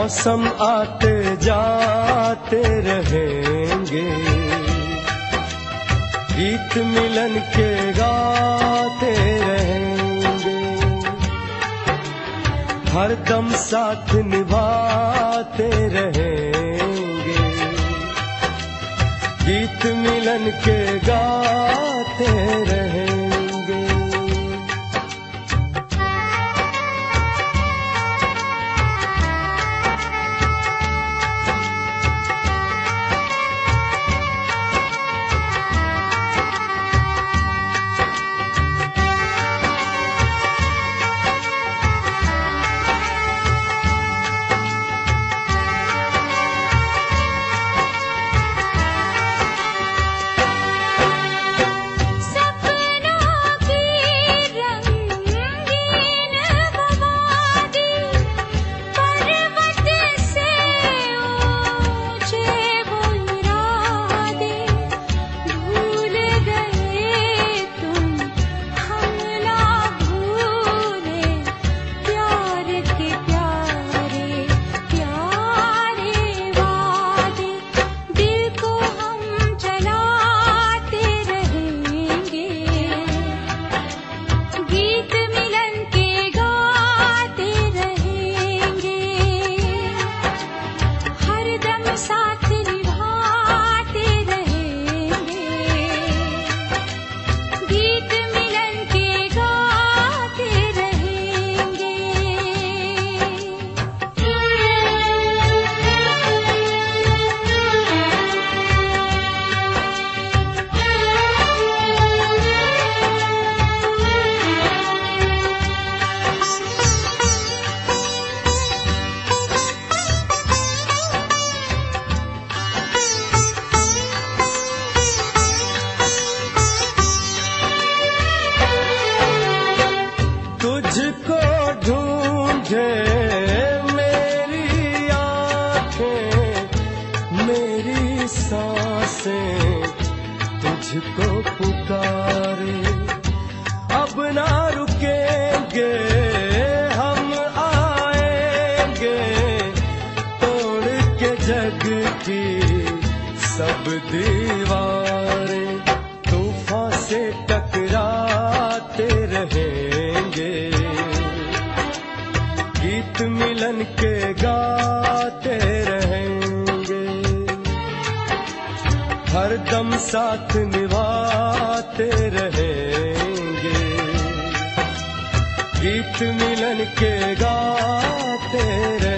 मौसम आते जाते रहेंगे, गीत मिलन के गाते रहेंगे, हरदम साथ निभाते रहेंगे, गीत मिलन के गाते रहेंगे। तुझको ढूंढे मेरी आंखें, मेरी सांसें तुझको पुकारे, अब ना रुकेंगे हम आएंगे, तोड़ के जग की सब दीवारें, तूफान से टकराते रहेंगे, गीत मिलन के गाते रहेंगे, हरदम साथ निभाते रहेंगे, गीत मिलन के गाते रहेंगे।